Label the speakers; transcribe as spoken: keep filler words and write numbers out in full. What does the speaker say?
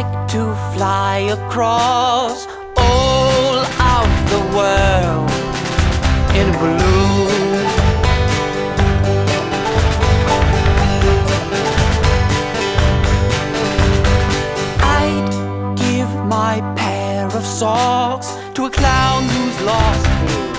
Speaker 1: like to fly across all of the world in a balloon. I'd give my pair of socks to a clown who's lost